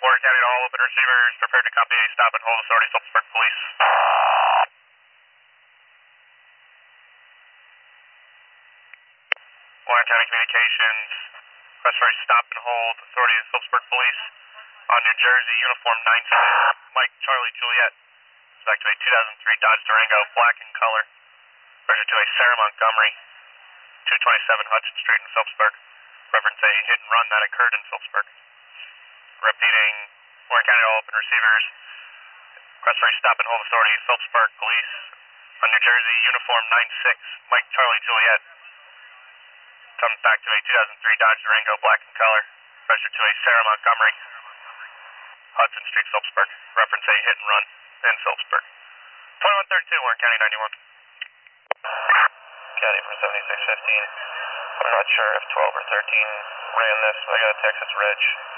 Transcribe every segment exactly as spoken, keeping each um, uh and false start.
Warren County to all open receivers, prepared to copy a stop and hold authority, Phillipsburg Police. Warren County Communications, request for a stop and hold authority, Phillipsburg Police. On New Jersey, uniform nine six, Mike Charlie Juliet. Back to a two thousand three Dodge Durango, black in color. Registered to a Sarah Montgomery, two twenty-seven Hudson Street in Phillipsburg. Reference a hit and run that occurred in Phillipsburg. Repeating, Warren County all open receivers. Request for a stop and hold authority, Phillipsburg Police. On New Jersey, uniform nine six, Mike Charlie Juliet. Comes back to a two thousand three Dodge Durango, black in color. Registered to a Sarah Montgomery, Hudson Street, Phillipsburg. Reference a hit and run in Phillipsburg. twenty-one thirty-two, Warren County ninety-one. County for seventy-six fifteen. I'm not sure if twelve or thirteen ran this, but I got a Texas Reg.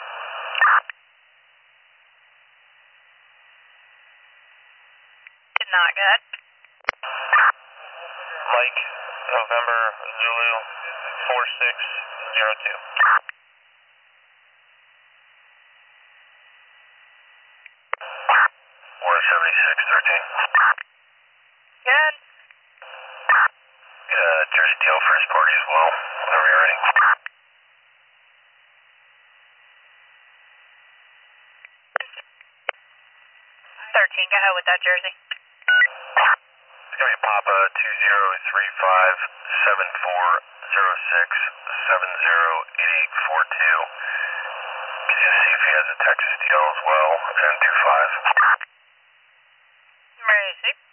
Did not get. Mike, November, Zulu, four six zero two. Warren seventy-six thirteen. Good. Uh, Jersey Deal first party as well, whenever you're ready. thirteen, go ahead with that Jersey. It's going to be Papa two zero three five seven four zero six seven zero eight eight four two. Can you see if he has a Texas Deal as well, and two five. Emergency.